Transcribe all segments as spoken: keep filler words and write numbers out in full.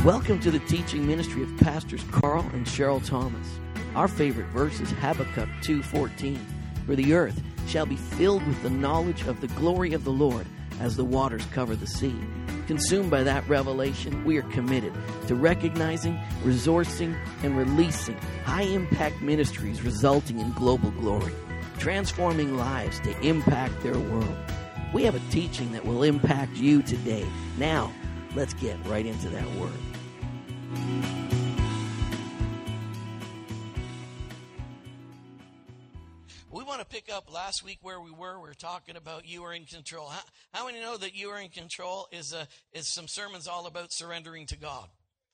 Welcome to the teaching ministry of Pastors Carl and Cheryl Thomas. Our favorite verse is Habakkuk two fourteen. For the earth shall be filled with the knowledge of the glory of the Lord as the waters cover the sea. Consumed by that revelation, we are committed to recognizing, resourcing, and releasing high-impact ministries resulting in global glory, transforming lives to impact their world. We have a teaching that will impact you today. Now, let's get right into that word. We want to pick up last week where we were. We were talking about you are in control. How, how many know that you are in control is a, is some sermons all about surrendering to God?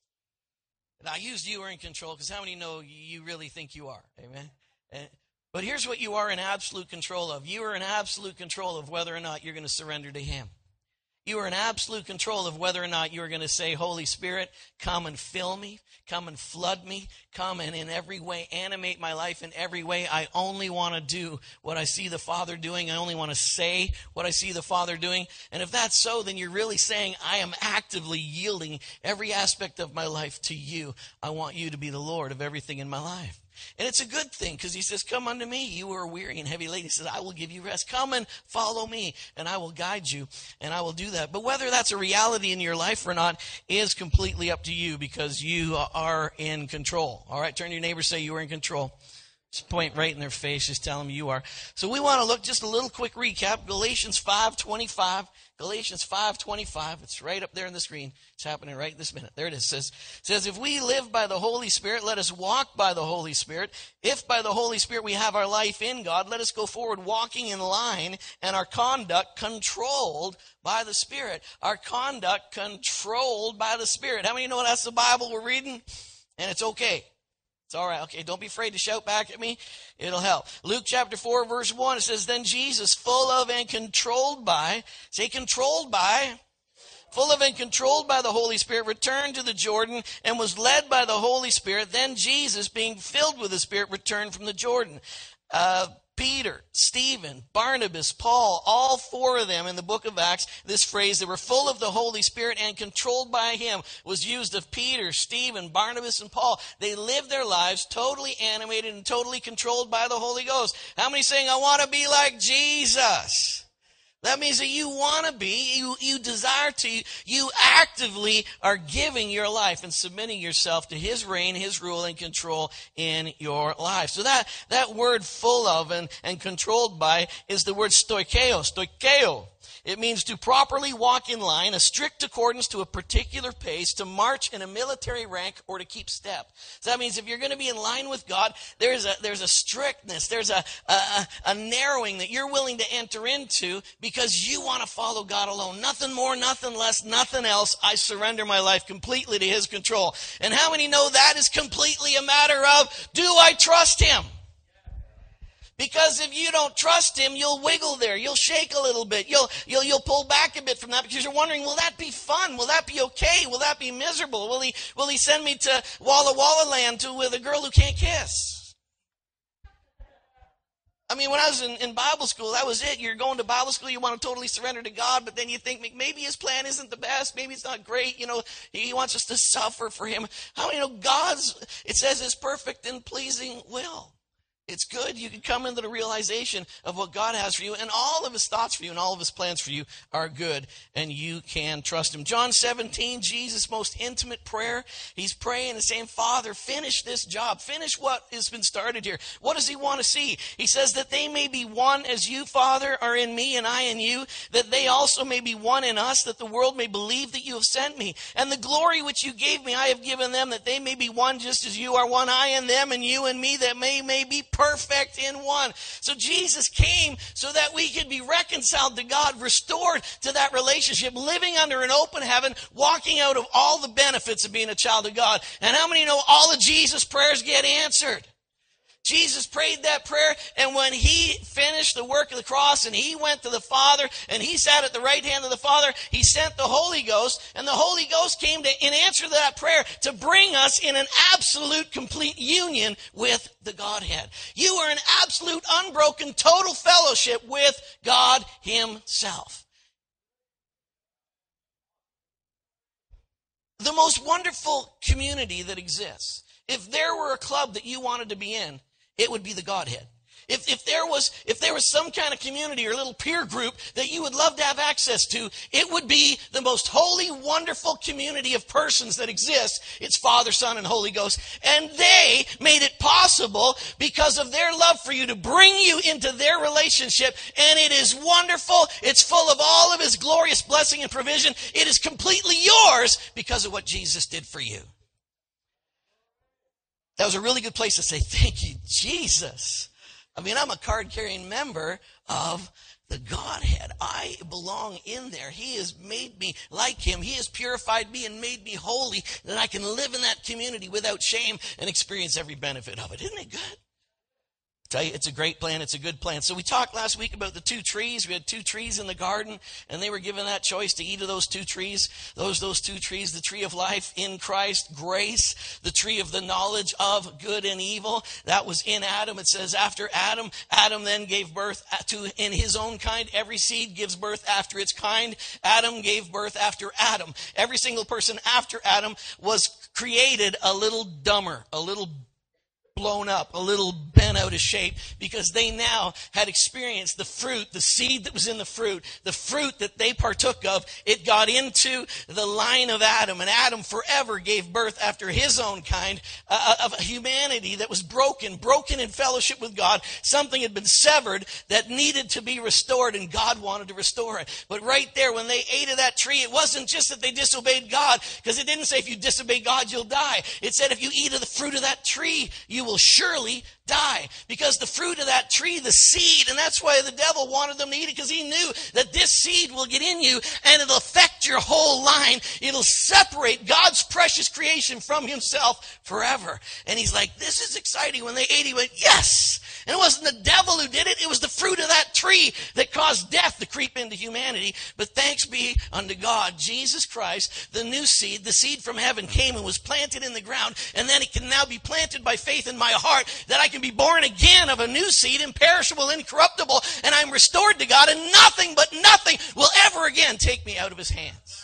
And I used you are in control because how many know you really think you are? Amen. And, but here's what you are in absolute control of. You are in absolute control of whether or not you're going to surrender to Him. You are in absolute control of whether or not you're going to say, Holy Spirit, come and fill me, come and flood me, come and in every way animate my life in every way. I only want to do what I see the Father doing. I only want to say what I see the Father doing. And if that's so, then you're really saying, I am actively yielding every aspect of my life to you. I want you to be the Lord of everything in my life. And it's a good thing because he says, come unto me, you who are weary and heavy laden. He says, I will give you rest. Come and follow me, and I will guide you, and I will do that. But whether that's a reality in your life or not is completely up to you because you are in control. All right, turn to your neighbor, say you are in control. Just point right in their face, just tell them you are. So we want to look, just a little quick recap, Galatians five twenty-five. Galatians five twenty-five. It's right up there on the screen. It's happening right this minute. There it is. It says, it says, if we live by the Holy Spirit, let us walk by the Holy Spirit. If by the Holy Spirit we have our life in God, let us go forward walking in line and our conduct controlled by the Spirit. Our conduct controlled by the Spirit. How many know that's the Bible we're reading? And it's okay. It's all right. Okay, don't be afraid to shout back at me. It'll help. Luke chapter four, verse one, it says, then Jesus, full of and controlled by, say controlled by, full of and controlled by the Holy Spirit, returned to the Jordan and was led by the Holy Spirit. Then Jesus, being filled with the Spirit, returned from the Jordan. Uh, Peter, Stephen, Barnabas, Paul, all four of them in the book of Acts, this phrase, they were full of the Holy Spirit and controlled by Him, was used of Peter, Stephen, Barnabas, and Paul. They lived their lives totally animated and totally controlled by the Holy Ghost. How many saying, I want to be like Jesus? That means that you want to be, you, you desire to, you actively are giving your life and submitting yourself to His reign, His rule, and control in your life. So that, that word full of and, and controlled by is the word stoikeo, stoikeo. It means to properly walk in line, a strict accordance to a particular pace, to march in a military rank, or to keep step. So that means if you're going to be in line with God, there's a there's a strictness, there's a, a, a narrowing that you're willing to enter into because you want to follow God alone. Nothing more, nothing less, nothing else. I surrender my life completely to His control. And how many know that is completely a matter of, do I trust Him? Because if you don't trust Him, you'll wiggle there. You'll shake a little bit. You'll, you'll, you'll pull back a bit from that because you're wondering, will that be fun? Will that be okay? Will that be miserable? Will he, will he send me to Walla Walla Land to, with a girl who can't kiss? I mean, when I was in, in Bible school, that was it. You're going to Bible school, you want to totally surrender to God, but then you think maybe His plan isn't the best. Maybe it's not great. You know, He wants us to suffer for Him. How many know God's, it says, His perfect and pleasing will? It's good. You can come into the realization of what God has for you, and all of His thoughts for you and all of His plans for you are good, and you can trust Him. John seventeen, Jesus' most intimate prayer. He's praying and saying, Father, finish this job. Finish what has been started here. What does He want to see? He says that they may be one as you, Father, are in me and I in you, that they also may be one in us, that the world may believe that you have sent me. And the glory which you gave me, I have given them, that they may be one just as you are one, I in them and you and me, that may, may be perfect in one. So Jesus came so that we could be reconciled to God, restored to that relationship, living under an open heaven, walking out of all the benefits of being a child of God. And how many know all of Jesus' prayers get answered? Jesus prayed that prayer, and when He finished the work of the cross and He went to the Father and He sat at the right hand of the Father, He sent the Holy Ghost, and the Holy Ghost came to, in answer to that prayer, to bring us in an absolute, complete union with the Godhead. You are in absolute, unbroken, total fellowship with God Himself. the most wonderful community that exists. If there were a club that you wanted to be in, it would be the Godhead. If, if there was, if there was some kind of community or little peer group that you would love to have access to, it would be the most holy, wonderful community of persons that exists. It's Father, Son, and Holy Ghost. And they made it possible because of their love for you to bring you into their relationship. And it is wonderful. It's full of all of His glorious blessing and provision. It is completely yours because of what Jesus did for you. That was a really good place to say, thank you, Jesus. I mean, I'm a card-carrying member of the Godhead. I belong in there. He has made me like Him. He has purified me and made me holy, that I can live in that community without shame and experience every benefit of it. Isn't it good? Tell you, it's a great plan. It's a good plan. So we talked last week about the two trees. We had two trees in the garden, and they were given that choice to eat of those two trees. Those, those two trees, the tree of life in Christ, grace, the tree of the knowledge of good and evil. That was in Adam. It says after Adam, Adam then gave birth to, in his own kind. Every seed gives birth after its kind. Adam gave birth after Adam. Every single person after Adam was created a little dumber, a little blown up, a little bent out of shape, because they now had experienced the fruit, the seed that was in the fruit, the fruit that they partook of. It got into the line of Adam, and Adam forever gave birth after his own kind uh, of a humanity that was broken, broken in fellowship with God. Something had been severed that needed to be restored, and God wanted to restore it. But right there, when they ate of that tree, it wasn't just that they disobeyed God, because it didn't say if you disobey God, you'll die. It said if you eat of the fruit of that tree, you will surely die, because the fruit of that tree, the seed, and that's why the devil wanted them to eat it, because he knew that this seed will get in you and it'll affect your whole line. It'll separate God's precious creation from Himself forever. And he's like, this is exciting. When they ate, he went, yes. And it wasn't the devil who did it. It was the fruit of that tree that caused death to creep into humanity. But thanks be unto God, Jesus Christ, the new seed, the seed from heaven came and was planted in the ground. And then it can now be planted by faith in my heart, that I can be born again of a new seed, imperishable, incorruptible, and I'm restored to God, and nothing but nothing will ever again take me out of His hands.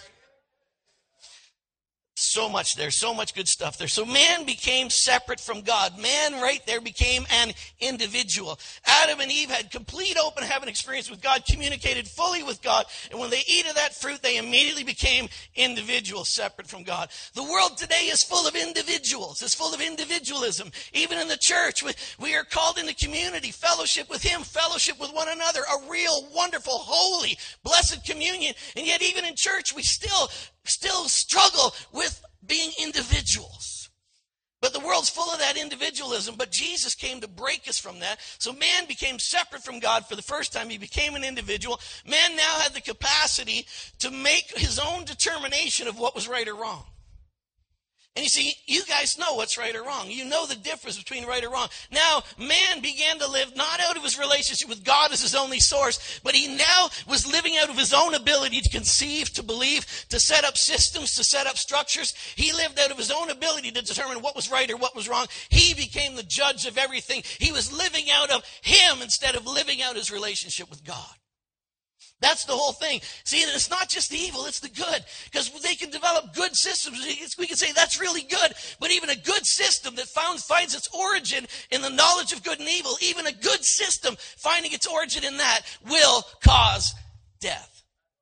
So much there, so much good stuff there. So man became separate from God. Man right there became an individual. Adam and Eve had complete open heaven experience with God, communicated fully with God, and when they eat of that fruit, they immediately became individuals separate from God. The world today is full of individuals. It's full of individualism. Even in the church, we, we are called into community, fellowship with Him, fellowship with one another, a real, wonderful, holy, blessed communion. And yet even in church, we still still struggle with being individuals. But the world's full of that individualism, but Jesus came to break us from that. So man became separate from God for the first time. He became an individual. Man now had the capacity to make his own determination of what was right or wrong. And you see, you guys know what's right or wrong. You know the difference between right or wrong. Now, man began to live not out of his relationship with God as his only source, but he now was living out of his own ability to conceive, to believe, to set up systems, to set up structures. He lived out of his own ability to determine what was right or what was wrong. He became the judge of everything. He was living out of him instead of living out his relationship with God. That's the whole thing. See, it's not just the evil, it's the good. Because they can develop good systems. We can say that's really good. But even a good system that found, finds its origin in the knowledge of good and evil, even a good system finding its origin in that will cause death.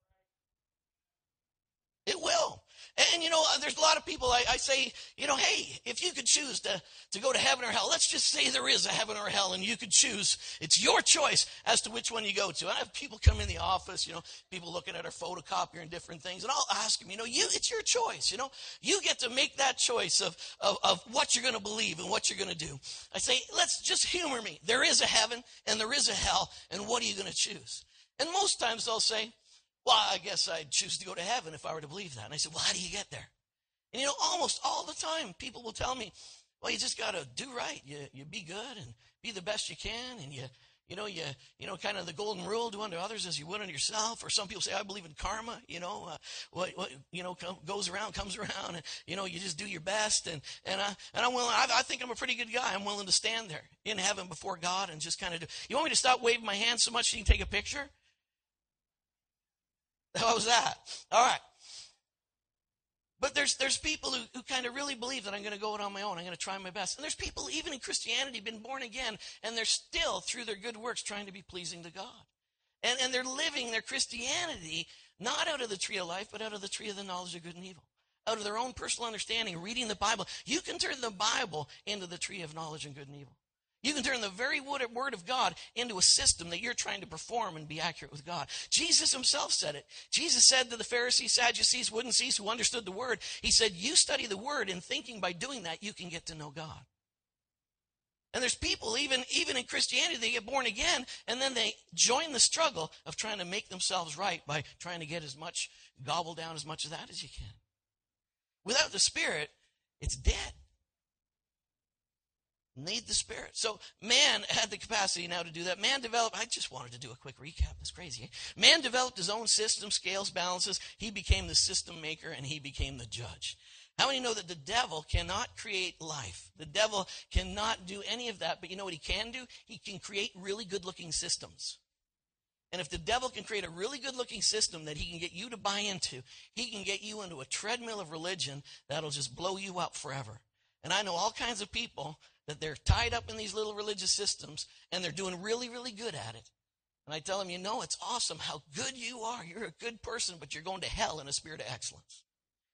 It will. And, you know, there's a lot of people, I, I say, you know, hey, if you could choose to, to go to heaven or hell, let's just say there is a heaven or a hell, and you could choose. It's your choice as to which one you go to. I have people come in the office, you know, people looking at our photocopier and different things, and I'll ask them, you know, you, it's your choice, you know. You get to make that choice of, of, of what you're going to believe and what you're going to do. I say, let's just humor me. There is a heaven and there is a hell, and what are you going to choose? And most times they'll say, well, I guess I'd choose to go to heaven if I were to believe that. And I said, well, how do you get there? And, you know, almost all the time, people will tell me, well, you just got to do right. You you be good and be the best you can. And, you you know, you you know, kind of the golden rule, do unto others as you would unto yourself. Or some people say, I believe in karma. You know, uh, what, what, you know, come, goes around, comes around. And, you know, you just do your best. And, and, I, and I'm willing, I, I think I'm a pretty good guy. I'm willing to stand there in heaven before God and just kind of do. You want me to stop waving my hands so much so you can take a picture? How was that? All right. But there's there's people who, who kind of really believe that I'm going to go it on my own. I'm going to try my best. And there's people, even in Christianity, been born again, and they're still, through their good works, trying to be pleasing to God. And, and they're living their Christianity not out of the tree of life, but out of the tree of the knowledge of good and evil. Out of their own personal understanding, reading the Bible. You can turn the Bible into the tree of knowledge and good and evil. You can turn the very word of God into a system that you're trying to perform and be accurate with God. Jesus himself said it. Jesus said to the Pharisees, Sadducees, Wouldn't-sees who understood the word, he said, you study the word, and thinking by doing that, you can get to know God. And there's people, even, even in Christianity, they get born again, and then they join the struggle of trying to make themselves right by trying to get as much, gobble down as much of that as you can. Without the Spirit, it's dead. Need the Spirit. So man had the capacity now to do that. Man developed, I just wanted to do a quick recap. It's crazy. Eh? Man developed his own system, scales, balances. He became the system maker, and he became the judge. How many know that the devil cannot create life? The devil cannot do any of that, but you know what he can do? He can create really good-looking systems. And if the devil can create a really good-looking system that he can get you to buy into, he can get you into a treadmill of religion that'll just blow you up forever. And I know all kinds of people that they're tied up in these little religious systems, and they're doing really, really good at it. And I tell them, you know, it's awesome how good you are. You're a good person, but you're going to hell in a spirit of excellence.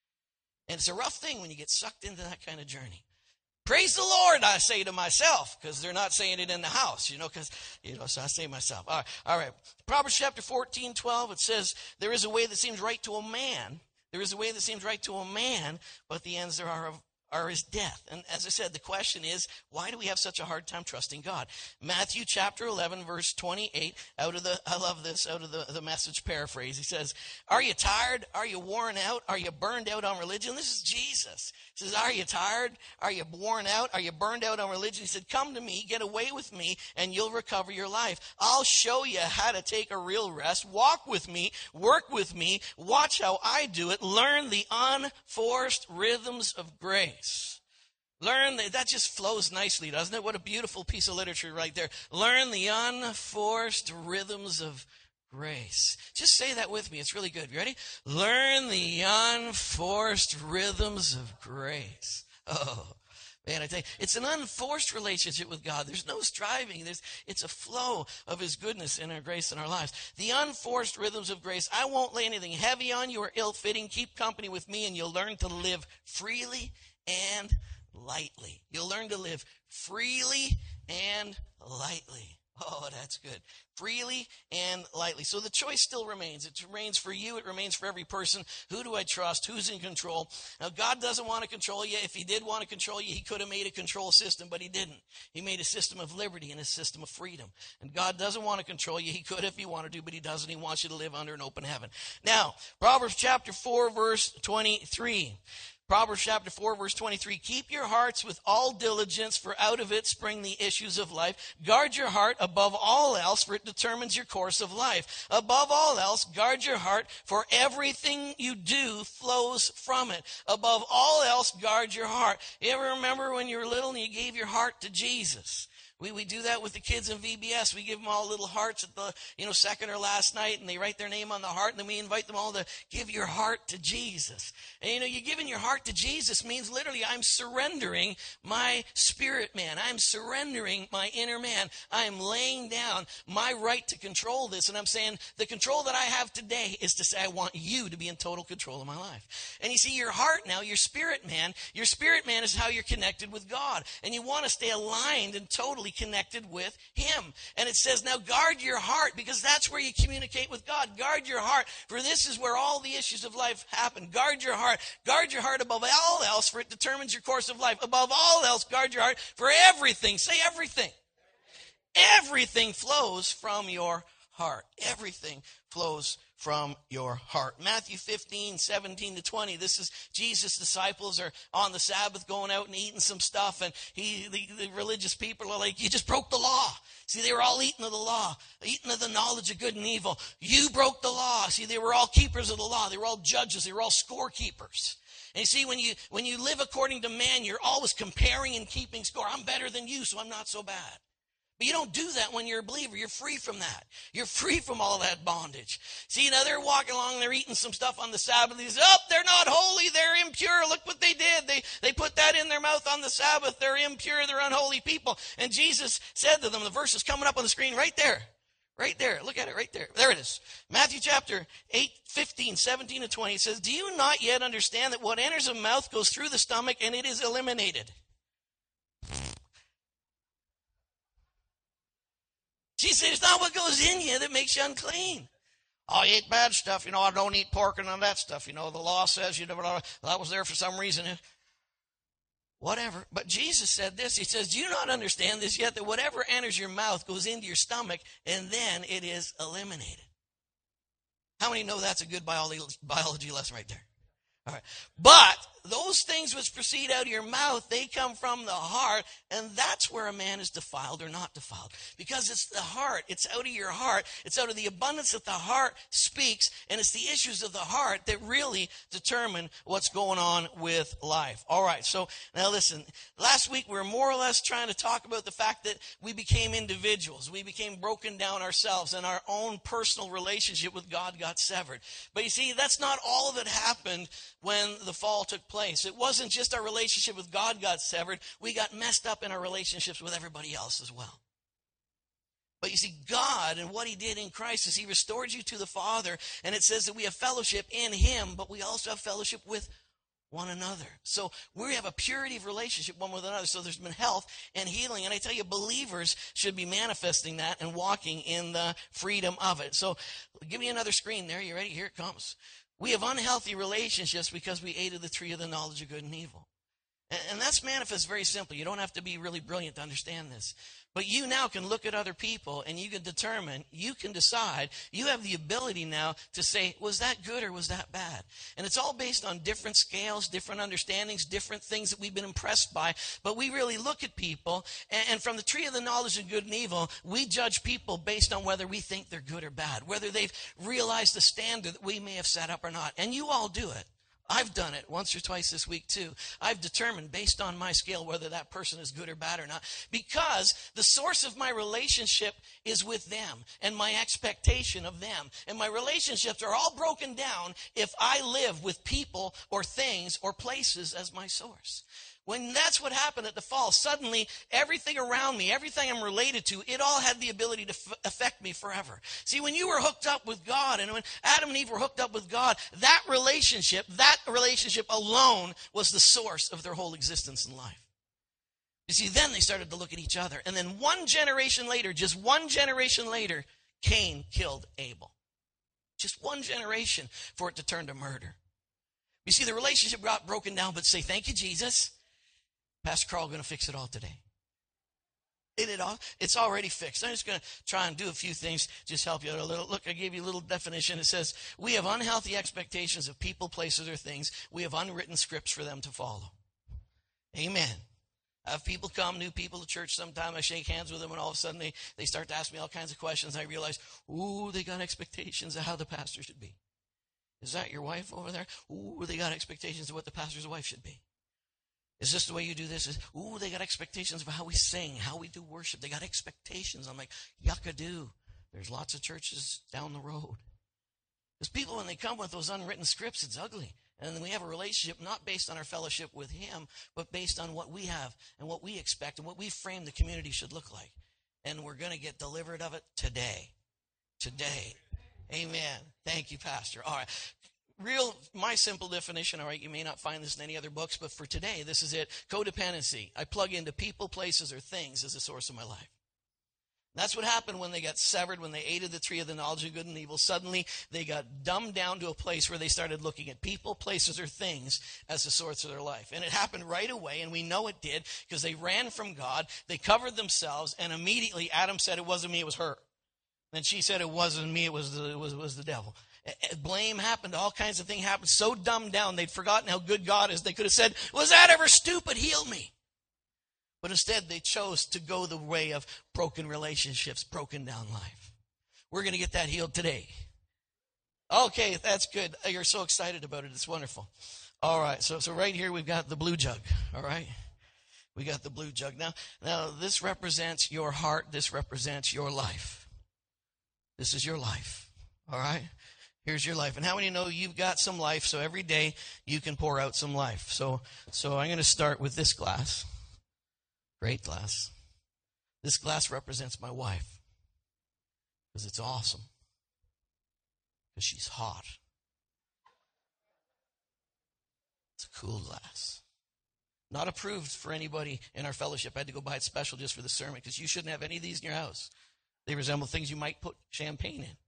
And it's a rough thing when you get sucked into that kind of journey. Praise the Lord, I say to myself, because they're not saying it in the house, you know, because, you know, so I say to myself. All right, all right. Proverbs chapter fourteen, twelve, it says, there is a way that seems right to a man. There is a way that seems right to a man, but the ends there are of are his death. And as I said, the question is, why do we have such a hard time trusting God? Matthew chapter eleven, verse twenty-eight, out of the, I love this, out of the, the Message paraphrase. He says, are you tired? Are you worn out? Are you burned out on religion? This is Jesus. He says, are you tired? Are you worn out? Are you burned out on religion? He said, come to me, get away with me, and you'll recover your life. I'll show you how to take a real rest. Walk with me, work with me, watch how I do it. Learn the unforced rhythms of grace. Learn that, that just flows nicely, doesn't it? What a beautiful piece of literature right there. Learn the unforced rhythms of grace. Just say that with me. It's really good. You ready? Learn the unforced rhythms of grace. Oh, man, I tell you, it's an unforced relationship with God. There's no striving. There's, it's a flow of his goodness and our grace in our lives. The unforced rhythms of grace. I won't lay anything heavy on you or ill-fitting. Keep company with me, and you'll learn to live freely and lightly. You'll learn to live freely and lightly. Oh, that's good. Freely and lightly. So the choice still remains. It remains for you. It remains for every person. Who do I trust? Who's in control? Now, God doesn't want to control you. If he did want to control you, he could have made a control system, but he didn't. He made a system of liberty and a system of freedom. And God doesn't want to control you. He could if he wanted to, but he doesn't. He wants you to live under an open heaven. Now, Proverbs chapter four, verse twenty-three. Proverbs chapter four, verse twenty-three, keep your hearts with all diligence, for out of it spring the issues of life. Guard your heart above all else, for it determines your course of life. Above all else, guard your heart, for everything you do flows from it. Above all else, guard your heart. You ever remember when you were little and you gave your heart to Jesus? We we do that with the kids in V B S. We give them all little hearts at the, you know, second or last night, and they write their name on the heart, and then we invite them all to give your heart to Jesus. And, you know, you giving your heart to Jesus means literally I'm surrendering my spirit man. I'm surrendering my inner man. I'm laying down my right to control this, and I'm saying the control that I have today is to say I want you to be in total control of my life. And you see, your heart now, your spirit man, your spirit man is how you're connected with God, and you want to stay aligned and totally connected with him. And it says, now guard your heart, because that's where you communicate with God. Guard your heart, for this is where all the issues of life happen. Guard your heart. Guard your heart above all else, for it determines your course of life. Above all else, guard your heart, for everything, say everything. Everything flows from your heart. Everything flows from your heart. Matthew fifteen, seventeen to twenty. This is Jesus' disciples are on the Sabbath going out and eating some stuff, and he, the, the religious people are like, you just broke the law. See, they were all eating of the law, eating of the knowledge of good and evil. You broke the law. See, they were all keepers of the law. They were all judges. They were all scorekeepers. And you see, when you when you live according to man, you're always comparing and keeping score. I'm better than you, so I'm not so bad. But you don't do that when you're a believer. You're free from that. You're free from all that bondage. See, now they're walking along, they're eating some stuff on the Sabbath. He says, oh, they're not holy, they're impure. Sabbath. They're impure. They're unholy people. And Jesus said to them, the verse is coming up on the screen right there. Right there. Look at it right there. There it is. Matthew chapter eight, fifteen, seventeen, and twenty. It says, do you not yet understand that what enters the mouth goes through the stomach and it is eliminated? Jesus said, it's not what goes in you that makes you unclean. I eat bad stuff. You know, I don't eat pork and none of that stuff. You know, the law says you never, that was there for some reason. Whatever. But Jesus said this. He says, do you not understand this yet, that whatever enters your mouth goes into your stomach and then it is eliminated? How many know that's a good biology, biology lesson right there? All right. But those things which proceed out of your mouth, they come from the heart, and that's where a man is defiled or not defiled. Because it's the heart. It's out of your heart. It's out of the abundance that the heart speaks, and it's the issues of the heart that really determine what's going on with life. All right, so now listen. Last week we were more or less trying to talk about the fact that we became individuals. We became broken down ourselves, and our own personal relationship with God got severed. But you see, that's not all that happened when the fall took place. It wasn't just our relationship with God got severed. We got messed up in our relationships with everybody else as well. But you see, God and what he did in Christ is he restored you to the Father. And it says that we have fellowship in him, but we also have fellowship with one another. So we have a purity of relationship one with another. So there's been health and healing. And I tell you, believers should be manifesting that and walking in the freedom of it. So give me another screen there. You ready? Here it comes. We have unhealthy relationships because we ate of the tree of the knowledge of good and evil. And, and that's manifest very simply. You don't have to be really brilliant to understand this. But you now can look at other people and you can determine, you can decide, you have the ability now to say, was that good or was that bad? And it's all based on different scales, different understandings, different things that we've been impressed by. But we really look at people, and, and from the tree of the knowledge of good and evil, we judge people based on whether we think they're good or bad, whether they've realized the standard that we may have set up or not. And you all do it. I've done it once or twice this week too. I've determined based on my scale whether that person is good or bad or not, because the source of my relationship is with them and my expectation of them. And my relationships are all broken down if I live with people or things or places as my source. When that's what happened at the fall, suddenly everything around me, everything I'm related to, it all had the ability to f- affect me forever. See, when you were hooked up with God, and when Adam and Eve were hooked up with God, that relationship, that relationship alone was the source of their whole existence in life. You see, then they started to look at each other. And then one generation later, just one generation later, Cain killed Abel. Just one generation for it to turn to murder. You see, the relationship got broken down, but say, thank you, Jesus. Pastor Carl going to fix it all today. It, it all, it's already fixed. I'm just going to try and do a few things, just help you out a little. Look, I gave you a little definition. It says, we have unhealthy expectations of people, places, or things. We have unwritten scripts for them to follow. Amen. I have people come, new people to church sometime. I shake hands with them, and all of a sudden they, they start to ask me all kinds of questions. I realize, ooh, they got expectations of how the pastor should be. Is that your wife over there? Ooh, they got expectations of what the pastor's wife should be. Is this the way you do this? Is, ooh, they got expectations of how we sing, how we do worship. They got expectations. I'm like, yucka-do. There's lots of churches down the road. Because people, when they come with those unwritten scripts, it's ugly. And then we have a relationship not based on our fellowship with him, but based on what we have and what we expect and what we frame the community should look like. And we're going to get delivered of it today. Today. Amen. Thank you, Pastor. All right. Real, my simple definition, all right, you may not find this in any other books, but for today, this is it. Codependency. I plug into people, places, or things as the source of my life. That's what happened when they got severed, when they ate of the tree of the knowledge of good and evil. Suddenly, they got dumbed down to a place where they started looking at people, places, or things as the source of their life. And it happened right away, and we know it did, because they ran from God, they covered themselves, and immediately Adam said, it wasn't me, it was her. Then she said, it wasn't me, it was the, it was, it was the devil. Blame happened. All kinds of things happened. So dumbed down, they'd forgotten how good God is. They could have said, was that ever stupid? Heal me. But instead, they chose to go the way of broken relationships, broken down life. We're going to get that healed today. Okay, that's good. You're so excited about it. It's wonderful. All right, so so right here we've got the blue jug. All right, we got the blue jug. Now, now this represents your heart. This represents your life. This is your life. All right. Here's your life. And how many know you've got some life, so every day you can pour out some life. So so I'm going to start with this glass. Great glass. This glass represents my wife because it's awesome. Because she's hot. It's a cool glass. Not approved for anybody in our fellowship. I had to go buy it special just for the sermon because you shouldn't have any of these in your house. They resemble things you might put champagne in.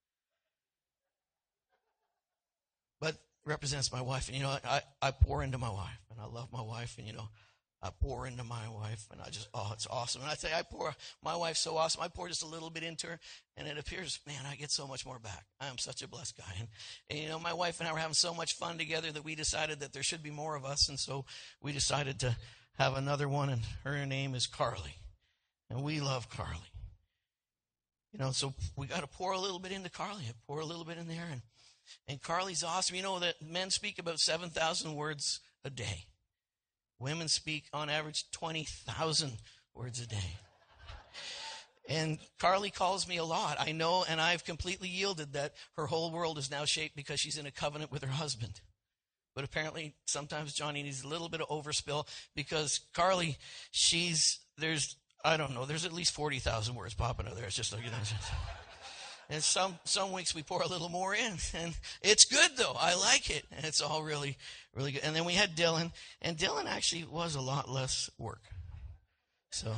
But represents my wife. And, you know, I, I pour into my wife. And I love my wife. And, you know, I pour into my wife. And I just, oh, it's awesome. And I tell you, I pour, my wife's so awesome. I pour just a little bit into her. And it appears, man, I get so much more back. I am such a blessed guy. And, and, you know, my wife and I were having so much fun together that we decided that there should be more of us. And so we decided to have another one. And her name is Carly. And we love Carly. You know, so we got to pour a little bit into Carly. I pour a little bit in there. And And Carly's awesome. You know that men speak about seven thousand words a day. Women speak on average twenty thousand words a day. And Carly calls me a lot. I know, and I've completely yielded that her whole world is now shaped because she's in a covenant with her husband. But apparently, sometimes Johnny needs a little bit of overspill because Carly, she's, there's, I don't know, there's at least forty thousand words popping out there. It's just like, you know. And some, some weeks we pour a little more in. And it's good, though. I like it. And it's all really, really good. And then we had Dylan. And Dylan actually was a lot less work. So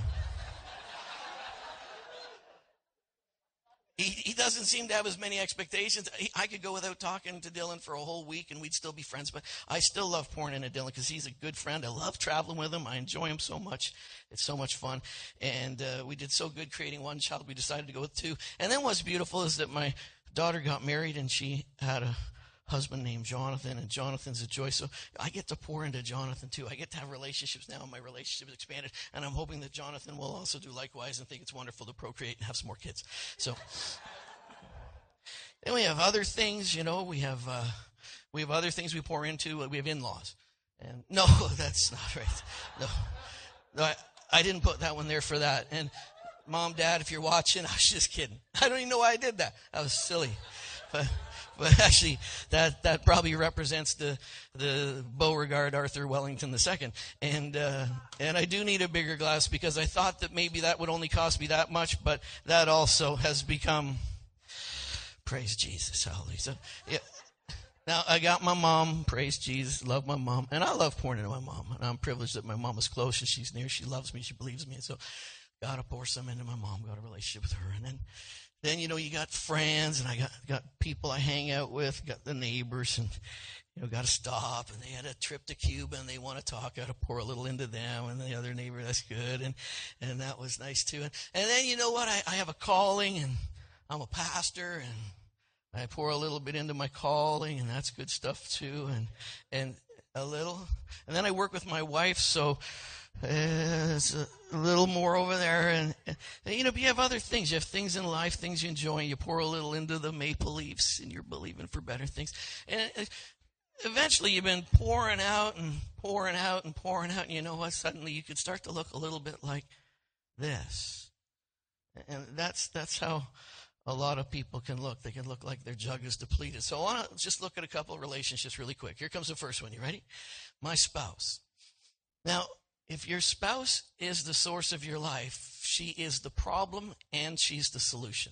he, he doesn't seem to have as many expectations. He, I could go without talking to Dylan for a whole week and we'd still be friends. But I still love pouring into Dylan because he's a good friend. I love traveling with him. I enjoy him so much. It's so much fun. And uh, we did so good creating one child. We decided to go with two. And then what's beautiful is that my daughter got married and she had a husband named Jonathan. And Jonathan's a joy. So I get to pour into Jonathan too. I get to have relationships now. And my relationship is expanded. And I'm hoping that Jonathan will also do likewise and think it's wonderful to procreate and have some more kids. So then we have other things, you know. We have uh, we have other things we pour into. We have in-laws. And no, that's not right. No. No, I, I didn't put that one there for that. And Mom, Dad, if you're watching, I was just kidding. I don't even know why I did that. I was silly. But, but actually, that, that probably represents the, the Beauregard Arthur Wellington the Second. And, uh, and I do need a bigger glass because I thought that maybe that would only cost me that much, but that also has become, praise Jesus, hallelujah. So, yeah. Now, I got my mom, praise Jesus, love my mom, and I love pouring into my mom. And I'm privileged that my mom is close and she's near. She loves me, she believes me. And so, got to pour some into my mom, got a relationship with her. And then, then you know, you got friends, and I got, got people I hang out with, got the neighbors, and, you know, got to stop. And they had a trip to Cuba, and they want to talk. Got to pour a little into them, and the other neighbor, that's good. And, and that was nice, too. And, and then, you know what, I, I have a calling, and I'm a pastor, and I pour a little bit into my calling, and that's good stuff too, and and a little. And then I work with my wife, so uh, it's a little more over there. And, and, you know, but you have other things. You have things in life, things you enjoy, and you pour a little into the Maple Leafs, and you're believing for better things. And uh, eventually you've been pouring out and pouring out and pouring out, and you know what? Suddenly you could start to look a little bit like this. And that's that's how a lot of people can look. They can look like their jug is depleted. So I want to just look at a couple of relationships really quick. Here comes the first one. You ready? My spouse. Now, if your spouse is the source of your life, she is the problem and she's the solution.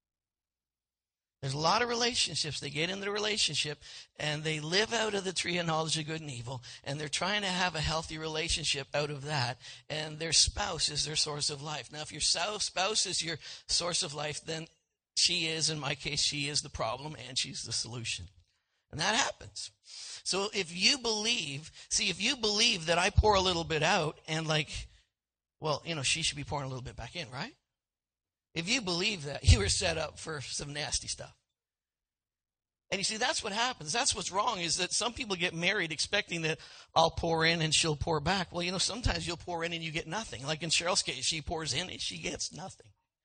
There's a lot of relationships. They get into the relationship and they live out of the tree of knowledge of good and evil, and they're trying to have a healthy relationship out of that, and their spouse is their source of life. Now, if your spouse is your source of life, then she is, in my case, she is the problem and she's the solution. And that happens. So if you believe, see, if you believe that I pour a little bit out and like, well, you know, she should be pouring a little bit back in, right? If you believe that, you were set up for some nasty stuff. And you see, that's what happens. That's what's wrong, is that some people get married expecting that I'll pour in and she'll pour back. Well, you know, sometimes you'll pour in and you get nothing. Like in Cheryl's case, she pours in and she gets nothing.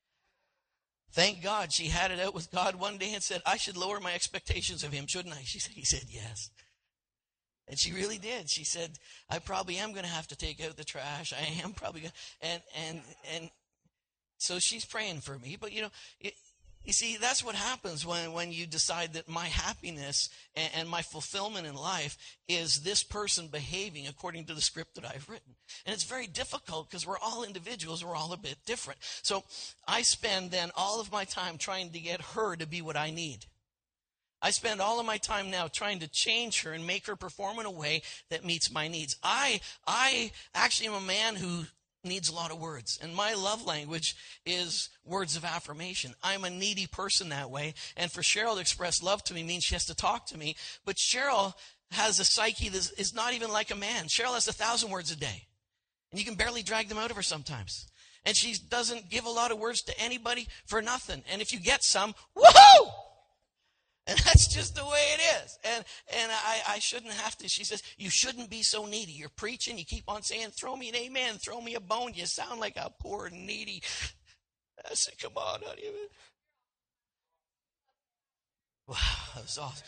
Thank God she had it out with God one day and said, I should lower my expectations of him, shouldn't I? She said, he said, yes. And she really did. She said, I probably am going to have to take out the trash. I am probably going to. And, and, and so she's praying for me. But, you know, it, You see, that's what happens when, when you decide that my happiness and, and my fulfillment in life is this person behaving according to the script that I've written. And it's very difficult because we're all individuals. We're all a bit different. So I spend then all of my time trying to get her to be what I need. I spend all of my time now trying to change her and make her perform in a way that meets my needs. I, I actually am a man who needs a lot of words. And my love language is words of affirmation. I'm a needy person that way. And for Cheryl to express love to me means she has to talk to me. But Cheryl has a psyche that is not even like a man. Cheryl has a thousand words a day. And you can barely drag them out of her sometimes. And she doesn't give a lot of words to anybody for nothing. And if you get some, woohoo! And that's just the way it is. And and I, I shouldn't have to. She says, you shouldn't be so needy. You're preaching. You keep on saying, throw me an amen. Throw me a bone. You sound like a poor needy. I said, come on, honey. Wow, that was awesome.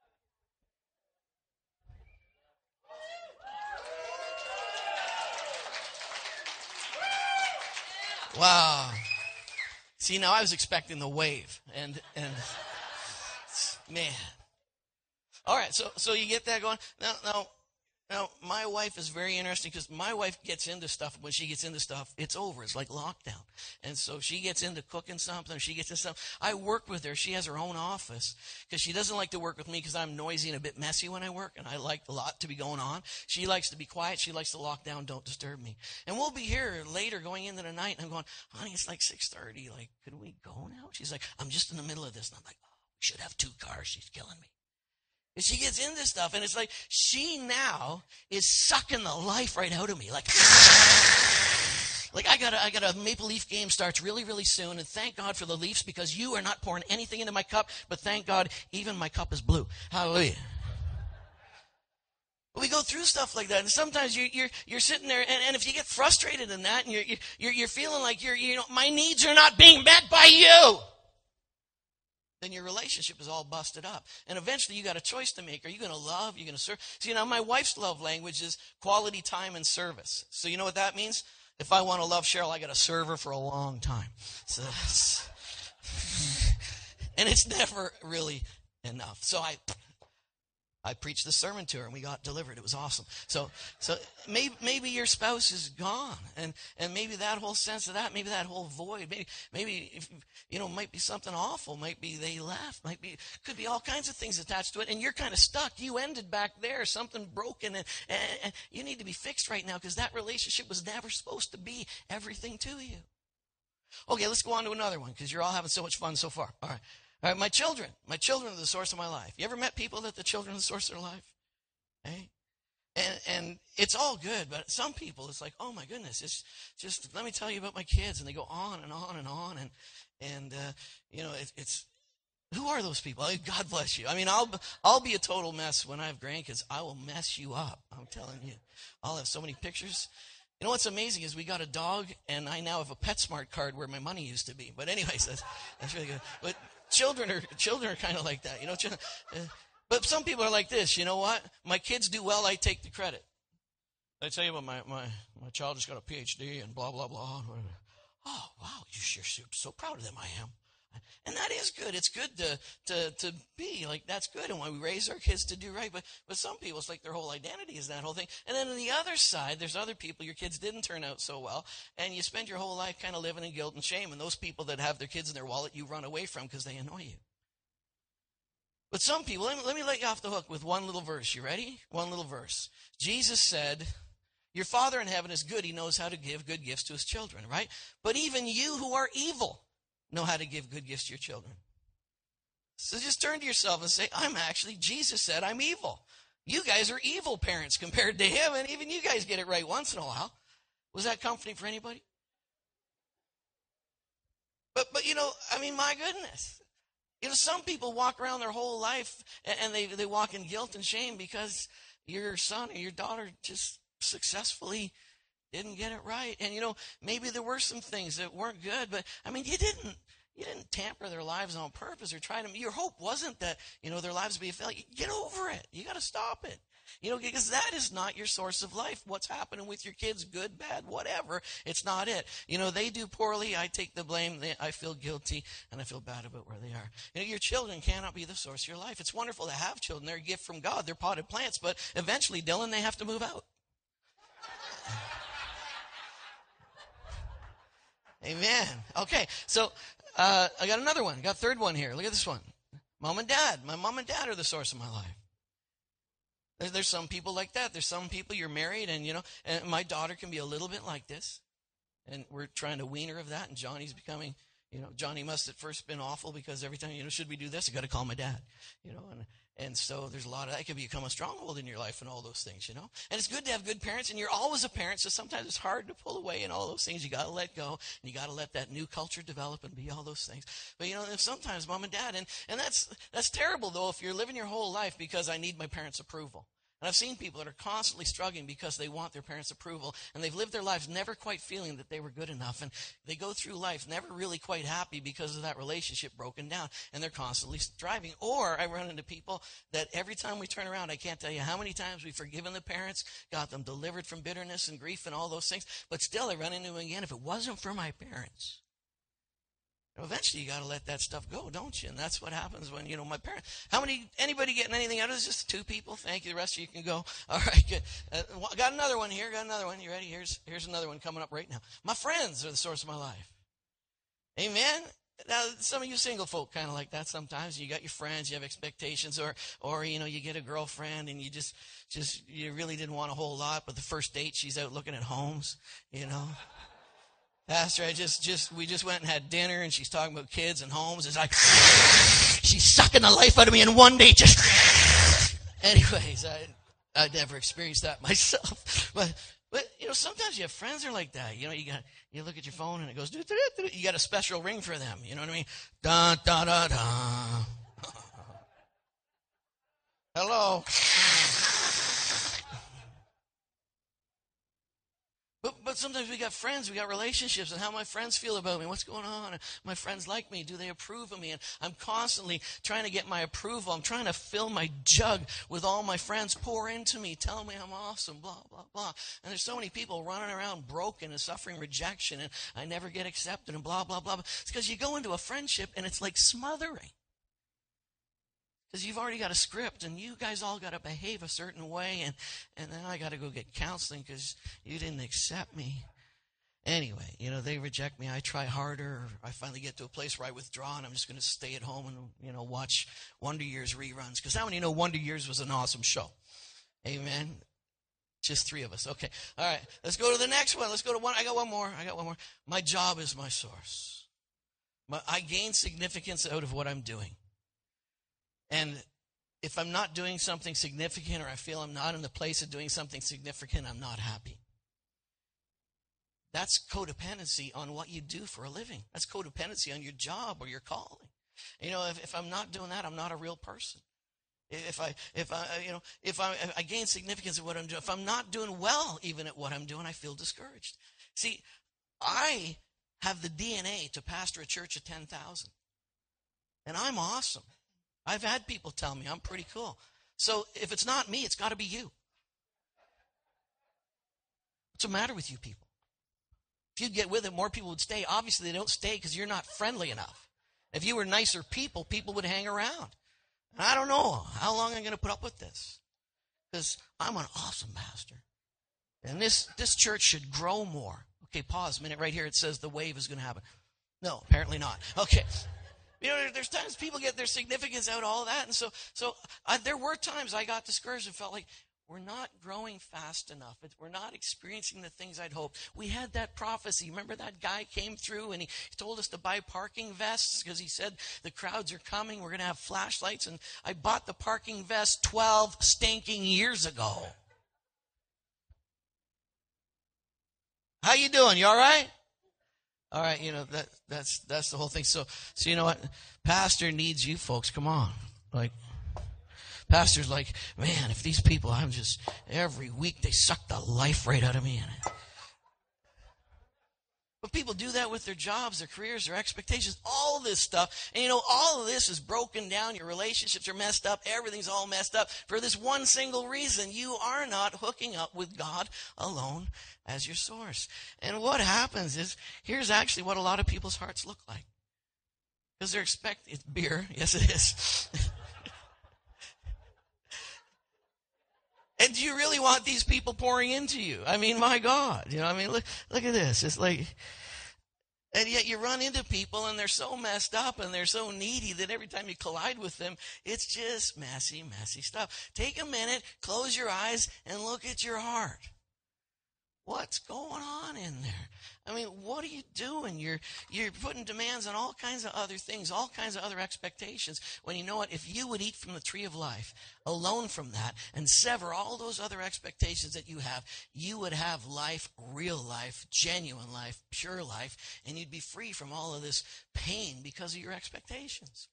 Wow. See, now I was expecting the wave. And... and Man. All right, so so you get that going. Now, now, now my wife is very interesting because my wife gets into stuff. When she gets into stuff, it's over. It's like lockdown. And so she gets into cooking something. She gets into stuff. I work with her. She has her own office because she doesn't like to work with me because I'm noisy and a bit messy when I work, and I like a lot to be going on. She likes to be quiet. She likes to lock down. Don't disturb me. And we'll be here later going into the night, and I'm going, honey, it's like six thirty. Like, could we go now? She's like, I'm just in the middle of this. And I'm like, should have two cars. She's killing me. And she gets into stuff, and it's like she now is sucking the life right out of me. Like, like I got a, I got a Maple Leaf game starts really, really soon, and thank God for the Leafs because you are not pouring anything into my cup, but thank God even my cup is blue. Hallelujah. We go through stuff like that, and sometimes you're you're, you're sitting there, and, and if you get frustrated in that, and you're you're you're feeling like you're you know my needs are not being met by you, then your relationship is all busted up. And eventually you got a choice to make. Are you going to love? Are you going to serve? So, you know, my wife's love language is quality time and service. So you know what that means? If I want to love Cheryl, I got to serve her for a long time. So it's, and it's never really enough. So I I preached the sermon to her, and we got delivered. It was awesome. So so maybe maybe your spouse is gone, and, and maybe that whole sense of that, maybe that whole void, maybe maybe if, you know, might be something awful. Might be they left. Might be could be all kinds of things attached to it, and you're kind of stuck. You ended back there, something broken, and, and, and you need to be fixed right now because that relationship was never supposed to be everything to you. Okay, let's go on to another one because you're all having so much fun so far. All right. All right, my children. My children are the source of my life. You ever met people that the children are the source of their life? Hey? And and it's all good, but some people, it's like, oh my goodness, it's just, let me tell you about my kids. And they go on and on and on. And, and uh, you know, it, it's, who are those people? God bless you. I mean, I'll I'll be a total mess when I have grandkids. I will mess you up. I'm telling you. I'll have so many pictures. You know what's amazing is we got a dog, and I now have a PetSmart card where my money used to be. But anyways, that's, that's really good. But Children are children are kind of like that, you know. Uh, but some people are like this. You know what? My kids do well. I take the credit. I tell you what, my my my child just got a P H D and blah blah blah. Oh wow, you're so proud of them. I am, and that is good. It's good to to to be like that's good, and when we raise our kids to do right. But but some people, it's like their whole identity is that whole thing. And then on the other side, there's other people. Your kids didn't turn out so well, and you spend your whole life kind of living in guilt and shame. And those people that have their kids in their wallet, you run away from because they annoy you. But some people, let me, let me let you off the hook with one little verse. You ready? One little verse. Jesus said, your Father in heaven is good. He knows how to give good gifts to his children, right? But even you who are evil know how to give good gifts to your children. So just turn to yourself and say, I'm actually, Jesus said I'm evil. You guys are evil parents compared to him, and even you guys get it right once in a while. Was that comforting for anybody? But, but you know, I mean, my goodness. You know, some people walk around their whole life and they, they walk in guilt and shame because your son or your daughter just successfully didn't get it right. And, you know, maybe there were some things that weren't good, but, I mean, you didn't you didn't tamper their lives on purpose or try to, your hope wasn't that, you know, their lives would be a failure. Get over it. You got to stop it. You know, because that is not your source of life. What's happening with your kids, good, bad, whatever, it's not it. You know, they do poorly, I take the blame, they, I feel guilty, and I feel bad about where they are. You know, your children cannot be the source of your life. It's wonderful to have children. They're a gift from God. They're potted plants, but eventually, Dylan, they have to move out. Amen. Okay, so uh, I got another one. I got a third one here. Look at this one. Mom and dad. My mom and dad are the source of my life. There's, there's some people like that. There's some people you're married, and, you know, and my daughter can be a little bit like this. And we're trying to wean her of that, and Johnny's becoming, you know, Johnny must at first been awful because every time, you know, should we do this? I got to call my dad, you know, and and so there's a lot of that can become a stronghold in your life and all those things, you know. And it's good to have good parents, and you're always a parent, so sometimes it's hard to pull away and all those things. You got to let go, and you got to let that new culture develop and be all those things. But, you know, sometimes mom and dad, and, and that's that's terrible, though, if you're living your whole life because I need my parents' approval. And I've seen people that are constantly struggling because they want their parents' approval, and they've lived their lives never quite feeling that they were good enough, and they go through life never really quite happy because of that relationship broken down, and they're constantly striving. Or I run into people that every time we turn around, I can't tell you how many times we've forgiven the parents, got them delivered from bitterness and grief and all those things, but still I run into them again. If it wasn't for my parents, eventually you got to let that stuff go, don't you? And that's what happens when, you know, my parents. How many, anybody getting anything out of this? Just two people? Thank you. The rest of you can go. All right, good. Uh, got another one here. Got another one. You ready? Here's here's another one coming up right now. My friends are the source of my life. Amen? Now, some of you single folk kind of like that sometimes. You got your friends, you have expectations, or, or you know, you get a girlfriend and you just, just, you really didn't want a whole lot, but the first date, she's out looking at homes, you know. Pastor, I just, just, we just went and had dinner, and she's talking about kids and homes. It's like, she's sucking the life out of me in one day. Just, anyways, I, I never experienced that myself. But, but you know, sometimes you have friends that are like that. You know, you got, you look at your phone and it goes, you got a special ring for them. You know what I mean? Da da da da. Hello. But, but sometimes we got friends, we got relationships, and how my friends feel about me. What's going on? My friends like me. Do they approve of me? And I'm constantly trying to get my approval. I'm trying to fill my jug with all my friends. Pour into me. Tell me I'm awesome. Blah, blah, blah. And there's so many people running around broken and suffering rejection, and I never get accepted, and blah, blah, blah. It's because you go into a friendship, and it's like smothering. Because you've already got a script, and you guys all got to behave a certain way, and, and then I got to go get counseling because you didn't accept me. Anyway, you know, they reject me. I try harder. I finally get to a place where I withdraw, and I'm just going to stay at home and, you know, watch Wonder Years reruns. Because how many know Wonder Years was an awesome show? Amen. Just three of us. Okay. All right. Let's go to the next one. Let's go to one. I got one more. I got one more. My job is my source. My, I gain significance out of what I'm doing. And if I'm not doing something significant, or I feel I'm not in the place of doing something significant, I'm not happy. That's codependency on what you do for a living. That's codependency on your job or your calling. You know, if, if I'm not doing that, I'm not a real person. If I, if I, you know, if I, if I gain significance of what I'm doing, if I'm not doing well even at what I'm doing, I feel discouraged. See, I have the D N A to pastor a church of ten thousand. And I'm awesome. I've had people tell me I'm pretty cool. So if it's not me, it's got to be you. What's the matter with you people? If you'd get with it, more people would stay. Obviously, they don't stay because you're not friendly enough. If you were nicer people, people would hang around. And I don't know how long I'm going to put up with this, because I'm an awesome pastor. And this, this church should grow more. Okay, pause a minute right here. It says the wave is going to happen. No, apparently not. Okay. You know, there's times people get their significance out of all that. And so so I, there were times I got discouraged and felt like we're not growing fast enough. It's, we're not experiencing the things I'd hoped. We had that prophecy. Remember that guy came through and he told us to buy parking vests because he said the crowds are coming. We're going to have flashlights. And I bought the parking vest twelve stinking years ago. How you doing? You all right? All right, you know, that that's that's the whole thing. So, so you know what? Pastor needs you folks. Come on. Like, pastor's like, man, if these people, I'm just, every week they suck the life right out of me. But people do that with their jobs, their careers, their expectations, all this stuff. And you know, all of this is broken down. Your relationships are messed up. Everything's all messed up for this one single reason. You are not hooking up with God alone as your source. And what happens is, here's actually what a lot of people's hearts look like. Because they're expecting, it's beer. Yes, it is. And do you really want these people pouring into you? I mean, my God. You know, I mean, look, look at this. It's like, and yet you run into people and they're so messed up and they're so needy that every time you collide with them, it's just messy, messy stuff. Take a minute, close your eyes, and look at your heart. What's going on in there? I mean, what are you doing? You're you're putting demands on all kinds of other things, all kinds of other expectations, when you know what? If you would eat from the tree of life, alone from that, and sever all those other expectations that you have, you would have life, real life, genuine life, pure life, and you'd be free from all of this pain because of your expectations.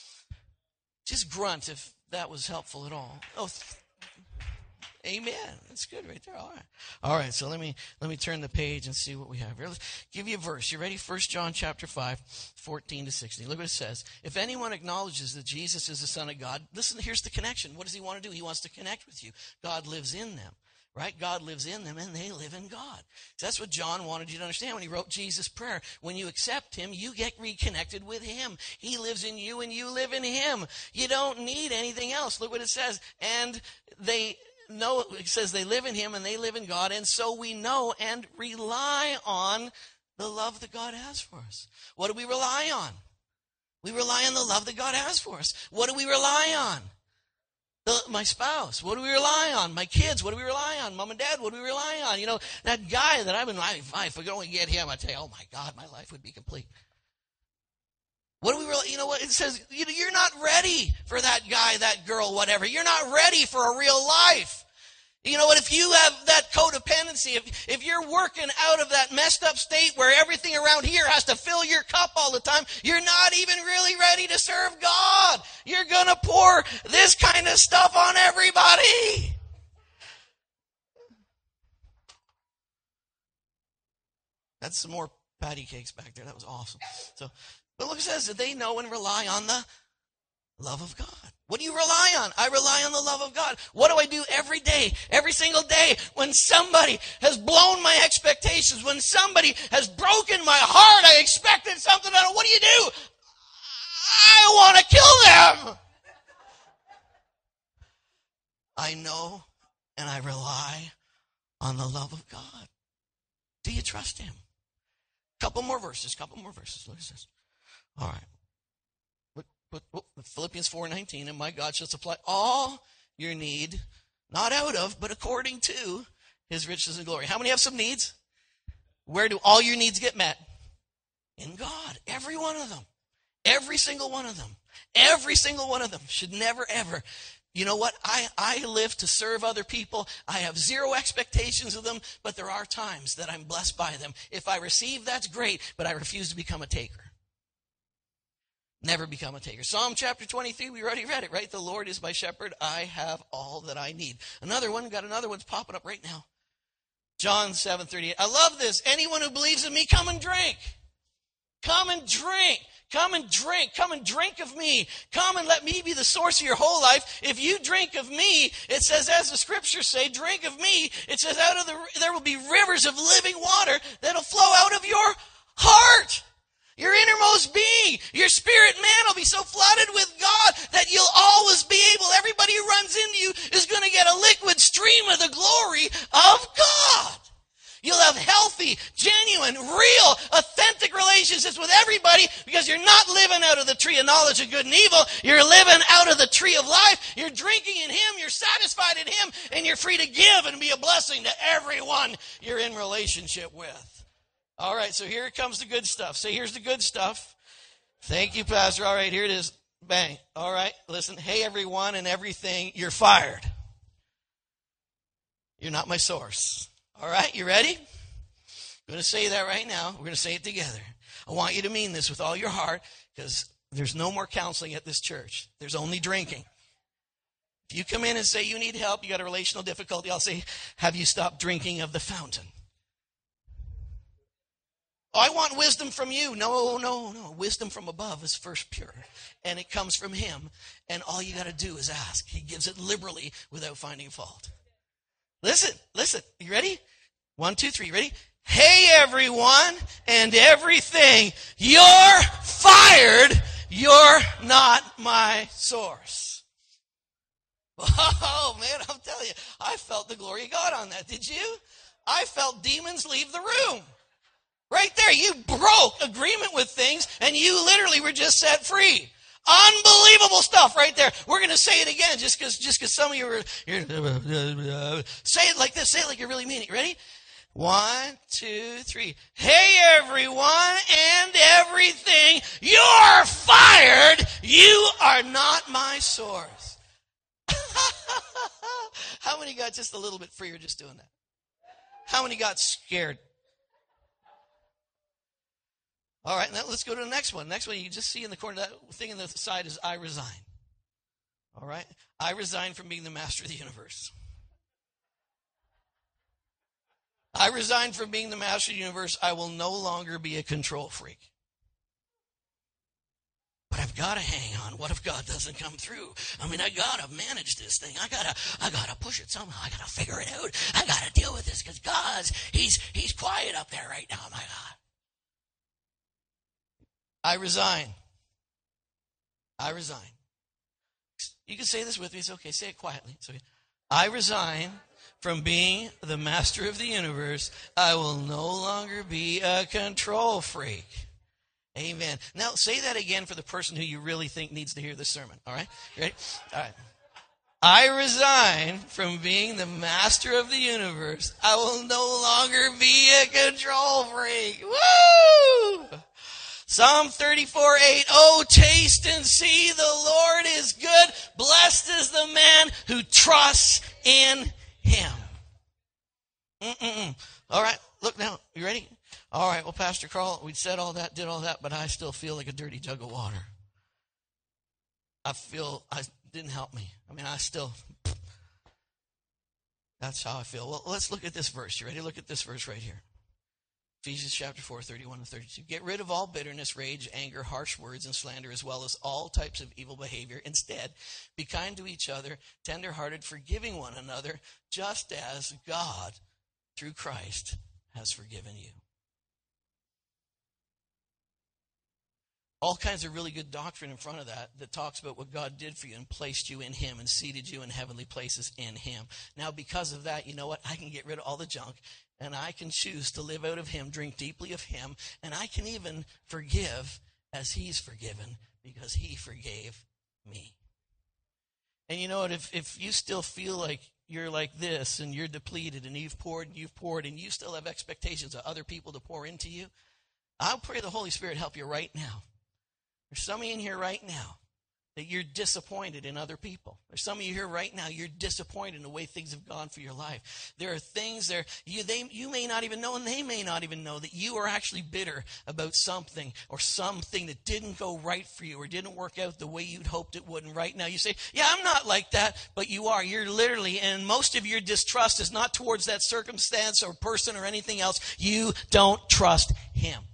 Just grunt if that was helpful at all. Oh, th- Amen. That's good right there. All right. All right. So let me let me turn the page and see what we have here. Let's give you a verse. You ready? First John chapter five, fourteen to sixteen. Look what it says. If anyone acknowledges that Jesus is the Son of God, listen, here's the connection. What does he want to do? He wants to connect with you. God lives in them. Right? God lives in them and they live in God. So that's what John wanted you to understand when he wrote Jesus' prayer. When you accept him, you get reconnected with him. He lives in you and you live in him. You don't need anything else. Look what it says. And they know, it says they live in him and they live in God. And so we know and rely on the love that God has for us. What do we rely on? We rely on the love that God has for us. What do we rely on? The, my spouse. What do we rely on? My kids. What do we rely on? Mom and dad. What do we rely on? You know, that guy that I've been, if I could only get him, I'd tell you, oh my God, my life would be complete. What do we really, you know what? It says, you're not ready for that guy, that girl, whatever. You're not ready for a real life. You know what? If you have that codependency, if, if you're working out of that messed up state where everything around here has to fill your cup all the time, you're not even really ready to serve God. You're going to pour this kind of stuff on everybody. That's some more patty cakes back there. That was awesome. So, but look, it says that they know and rely on the love of God. What do you rely on? I rely on the love of God. What do I do every day, every single day when somebody has blown my expectations, when somebody has broken my heart, I expected something out of, what do you do? I want to kill them. I know and I rely on the love of God. Do you trust him? Couple more verses, couple more verses. Look at this. All right. But, but Philippians four nineteen, and my God shall supply all your need, not out of, but according to his riches and glory. How many have some needs? Where do all your needs get met? In God. Every one of them. Every single one of them. Every single one of them should never, ever. You know what? I, I live to serve other people. I have zero expectations of them, but there are times that I'm blessed by them. If I receive, that's great, but I refuse to become a taker. Never become a taker. Psalm chapter twenty-three, we already read it, right? The Lord is my shepherd. I have all that I need. Another one, got another one's popping up right now. John seven thirty-eight. I love this. Anyone who believes in me, come and drink. Come and drink. Come and drink. Come and drink of me. Come and let me be the source of your whole life. If you drink of me, it says, as the scriptures say, drink of me. It says, out of the there will be rivers of living water that'll flow out of your heart. Your innermost being, your spirit man will be so flooded with God that you'll always be able, everybody who runs into you is going to get a liquid stream of the glory of God. You'll have healthy, genuine, real, authentic relationships with everybody because you're not living out of the tree of knowledge of good and evil. You're living out of the tree of life. You're drinking in him. You're satisfied in him. And you're free to give and be a blessing to everyone you're in relationship with. All right, so here comes the good stuff. Say, here's the good stuff. Thank you, Pastor. All right, here it is. Bang. All right, listen. Hey, everyone and everything, you're fired. You're not my source. All right, you ready? I'm going to say that right now. We're going to say it together. I want you to mean this with all your heart because there's no more counseling at this church. There's only drinking. If you come in and say you need help, you got a relational difficulty, I'll say, have you stopped drinking of the fountain? Oh, I want wisdom from you. No, no, no. Wisdom from above is first pure. And it comes from him. And all you got to do is ask. He gives it liberally without finding fault. Listen, listen. You ready? One, two, three. Ready? Hey, everyone and everything. You're fired. You're not my source. Oh, man, I'm telling you. I felt the glory of God on that. Did you? I felt demons leave the room. Right there, you broke agreement with things, and you literally were just set free. Unbelievable stuff right there. We're going to say it again just because just because some of you are, you're, uh, say it like this. Say it like you really mean it. Ready? One, two, three. Hey, everyone and everything. You're fired. You are not my source. How many got just a little bit freer just doing that? How many got scared? All right, now let's go to the next one. Next one, you just see in the corner, that thing on the side is I resign. All right? I resign from being the master of the universe. I resign from being the master of the universe. I will no longer be a control freak. But I've got to hang on. What if God doesn't come through? I mean, I got to manage this thing. I got to I got to push it somehow. I got to figure it out. I got to deal with this because God's, he's, he's quiet up there right now, my God. I resign. I resign. You can say this with me. It's okay. Say it quietly. It's okay. I resign from being the master of the universe. I will no longer be a control freak. Amen. Now, say that again for the person who you really think needs to hear this sermon. All right? You ready? All right. I resign from being the master of the universe. I will no longer be a control freak. Woo! Psalm thirty-four eight, oh, taste and see the Lord is good. Blessed is the man who trusts in him. Mm-mm-mm. All right, look now. You ready? All right, well, Pastor Carl, we said all that, did all that, but I still feel like a dirty jug of water. I feel, I didn't help me. I mean, I still, that's how I feel. Well, let's look at this verse. You ready? Look at this verse right here. Ephesians chapter four, thirty-one and thirty-two. Get rid of all bitterness, rage, anger, harsh words, and slander, as well as all types of evil behavior. Instead, be kind to each other, tender-hearted, forgiving one another, just as God, through Christ, has forgiven you. All kinds of really good doctrine in front of that that talks about what God did for you and placed you in him and seated you in heavenly places in him. Now, because of that, you know what? I can get rid of all the junk. And I can choose to live out of him, drink deeply of him, and I can even forgive as he's forgiven because he forgave me. And you know what? If, if you still feel like you're like this and you're depleted and you've poured and you've poured and you still have expectations of other people to pour into you, I'll pray the Holy Spirit help you right now. There's some of you in here right now that you're disappointed in other people. There's some of you here right now, you're disappointed in the way things have gone for your life. There are things there, you, they, you may not even know, and they may not even know that you are actually bitter about something or something that didn't go right for you or didn't work out the way you'd hoped it would. And right now you say, yeah, I'm not like that, but you are. You're literally, and most of your distrust is not towards that circumstance or person or anything else. You don't trust him.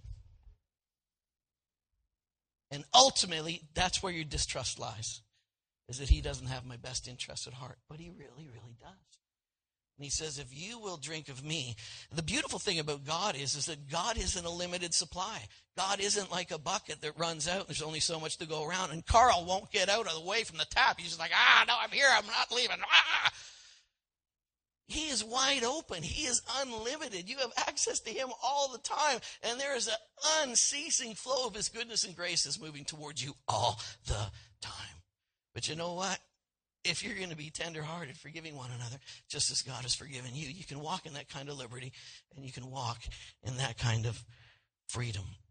And ultimately, that's where your distrust lies, is that he doesn't have my best interest at heart. But he really, really does. And he says, if you will drink of me, the beautiful thing about God is, is that God isn't a limited supply. God isn't like a bucket that runs out and there's only so much to go around. And Carl won't get out of the way from the tap. He's just like, ah, no, I'm here. I'm not leaving. Ah. He is wide open. He is unlimited. You have access to him all the time. And there is an unceasing flow of his goodness and grace is moving towards you all the time. But you know what? If you're going to be tenderhearted, forgiving one another, just as God has forgiven you, you can walk in that kind of liberty and you can walk in that kind of freedom.